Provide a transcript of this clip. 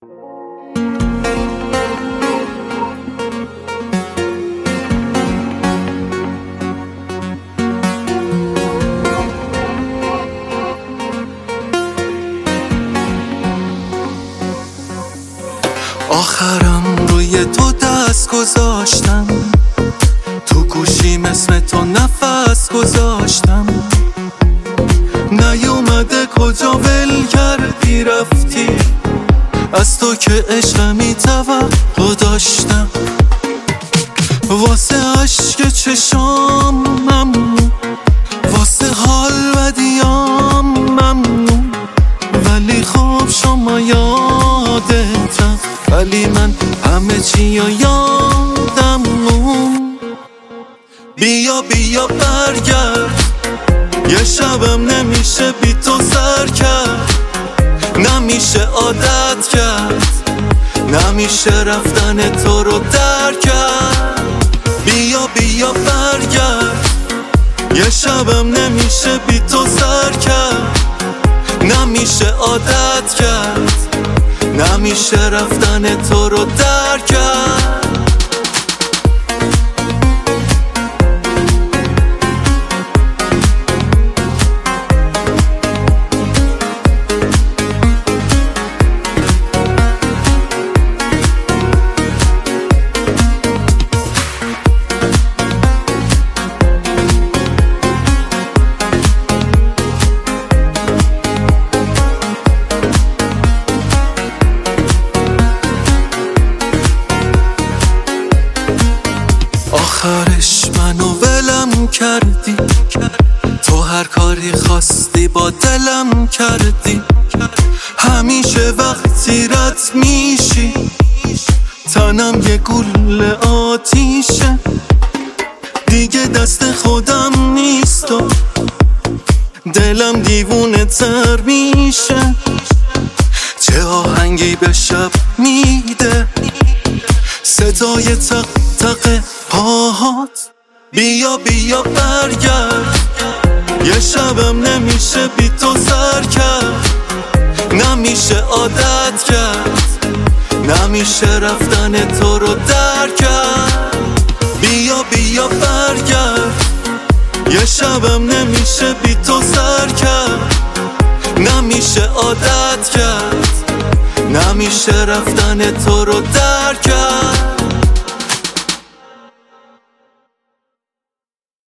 آخرم روی تو دست گذاشتم، تو گوشیم اسم تو نفس گذاشتم. نیومده کجا ول کردی رفتی، از تو که عشقمی توقع داشتم. واسه عشق چشام ممنون، واسه حال بدیام ممنون. ولی خب شما یادتم، ولی من همه چی رو یادم مون. بیا بیا برگرد، یه شبم نمیشه بی تو سر کرد. نمیشه عادت کرد، نمیشه رفتن تو رو درک کرد. بیا بیا برگرد، یه شبم نمیشه بی تو سر کرد. نمیشه عادت کرد، نمیشه رفتن تو رو درک کرد. آخرش منو ولم کردی، تو هر کاری خواستی با دلم کردی. همیشه وقتی رد میشی، تنم یه گل آتیشه. دیگه دست خودم نیست و دلم دیوونه تر میشه. چه آهنگی به شب میده، صدای تق تق پاهات. بیا بیا برگرد، یه شبم نمیشه بی تو سر کرد. نمیشه عادت کرد، نمیشه رفتن تو رو درک کرد. بیا بیا برگرد، یه شبم نمیشه بی تو سر کرد. نمیشه عادت کرد، نمیشه رفتن تو رو درک کرد.